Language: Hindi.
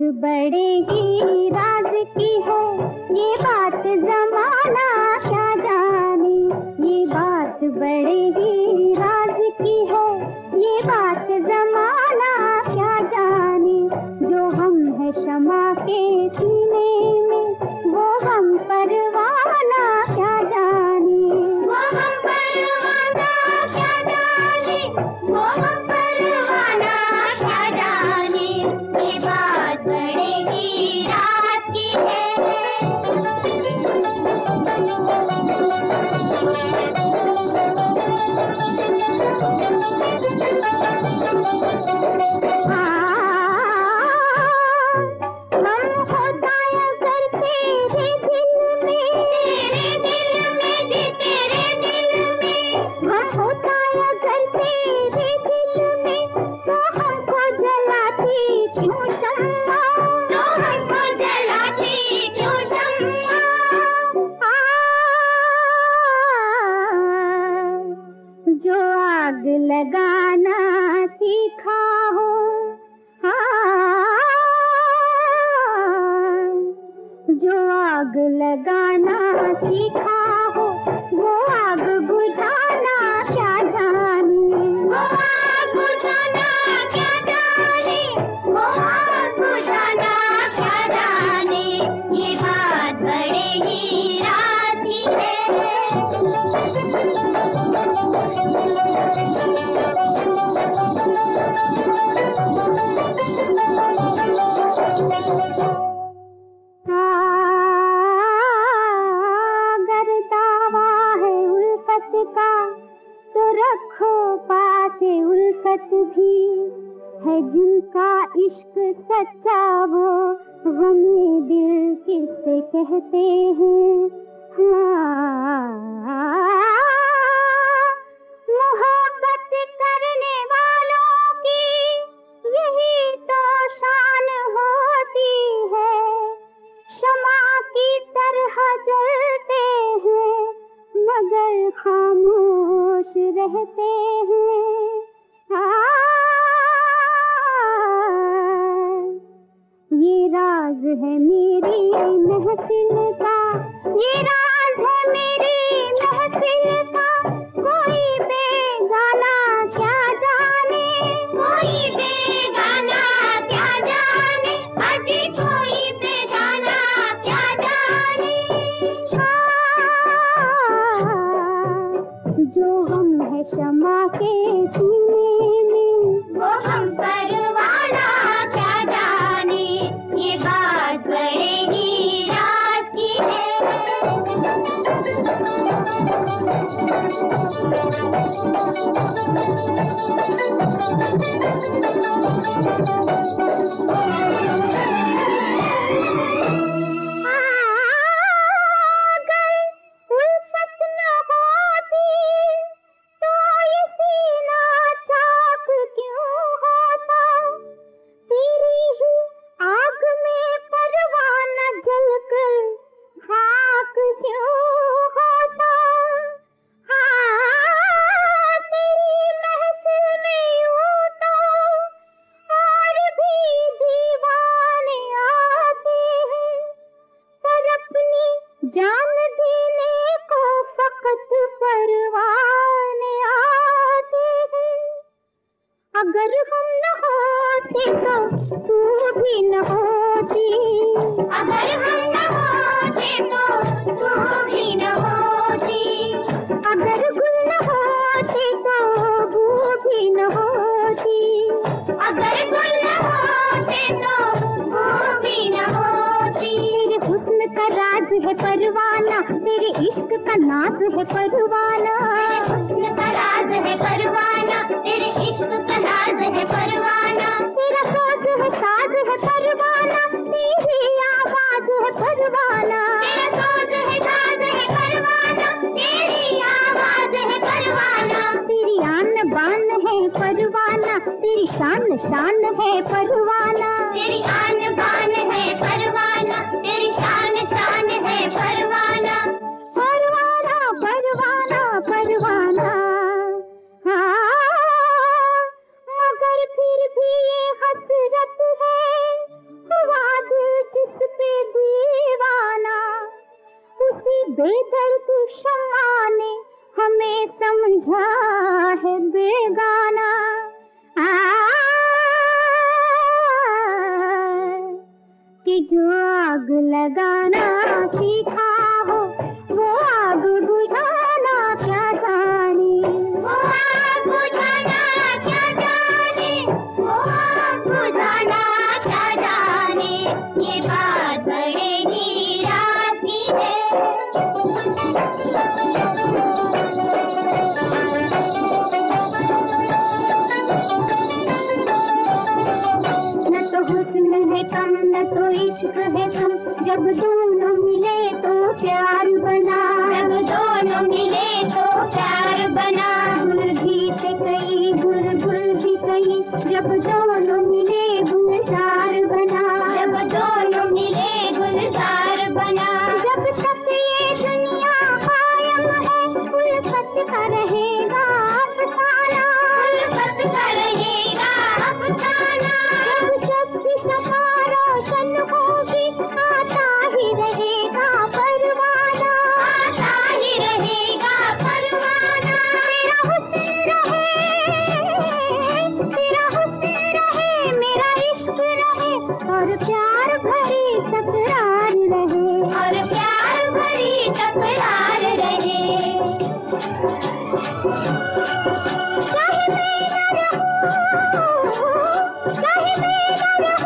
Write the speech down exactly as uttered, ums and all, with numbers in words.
बड़े ही राज की है, ये बात जमाना क्या जाने। ये बात बड़े ही राज की है, ये बात जमाना क्या जाने। जो हम है शमा के सीने में, वो हम परवाना क्या जाने। वो हम परवाना क्या जाने, वो हम परवाना क्या जाने। ये बात बड़े ही राज की है। जो आग लगाना सीखा हो, हाँ, जो आग लगाना सीखा हो, वो आग बुझाना क्या जाने। वो आग बुझाना क्या जाने, वो आग बुझाना क्या जाने। ये बात बड़े ही राज की है। तो रखो पासे उल्फत भी है, जिनका इश्क सच्चा वो गमे दिल किससे कहते हैं। हाँ, मोहब्बत करने वालों की यही तो शान होती है। शमा की तरह जलते हैं, मगर खामोश रहते हैं। ये राज है मेरी महफिल का, ये राज है मेरी महफिल का। कोई बेगाना क्या जाने, कोई बेगाना क्या जाने। अजी कोई बेगाना क्या जाने। जो हम है शमा के सीने में, वो हम परवाना क्या जाने। ये बात बड़े ही राज की है। जान देने को फकत परवाने आते हैं। अगर हम न होते तो तू भी न होती, अगर हम न होते तो तू भी न होती। अगर गुल न होते तो बू भी न होती, अगर गुल न होते तो बू भी न होती। तेरे हुस्न का राज है परवाना, तेरे इश्क का नाज है परवाना। तेरे हुस्न का राज है परवाना, तेरे इश्क का नाज है परवाना। तेरा साज है साज है परवाना, तेरी आवाज है परवाना। तेरा साज है साज है परवाना, तेरी आवाज है परवाना। तेरी आन बान है परवाना, तेरी शान शान है परवाना। तेरी आन बान है परवाना, तेरी शान शान है परवाना। परवाना परवाना परवाना, हाँ, मगर फिर भी ये हसरत है, हुआ उलझा है बेगाना। आ, कि जो आग लगाना सीखा हो वो आग बुझाना क्या जाने। वो आग बुझाना क्या जाने, वो आग बुझाना क्या जाने, ये बात बड़ेगी रात की है। न तो हुस्न है कम न तो इश्क है कम, जब दोनों मिले तो प्यार बना। जब दोनों मिले तो प्यार बना। गुल भी थे कई बुलबुल भी कई, जब दोनों मिले गुलजार बना। जब दोनों मिले गुलजार बना। जब तक ये दुनिया कायम है उल्फत का रहेगा अफसाना। उल्फत का रहेगा अफसाना। जब जब भी शफा रोशन होगी आता ही रहेगा परवाना। आता ही रहेगा परवाना। तेरा हुस्न रहे, तेरा हुस्न रहे, मेरा इश्क रहे, और प्यार भरी तकरार रहे, और प्यार भरी तकरार रहे। चाहे मैं न रहूं, चाहे मैं न रहूं,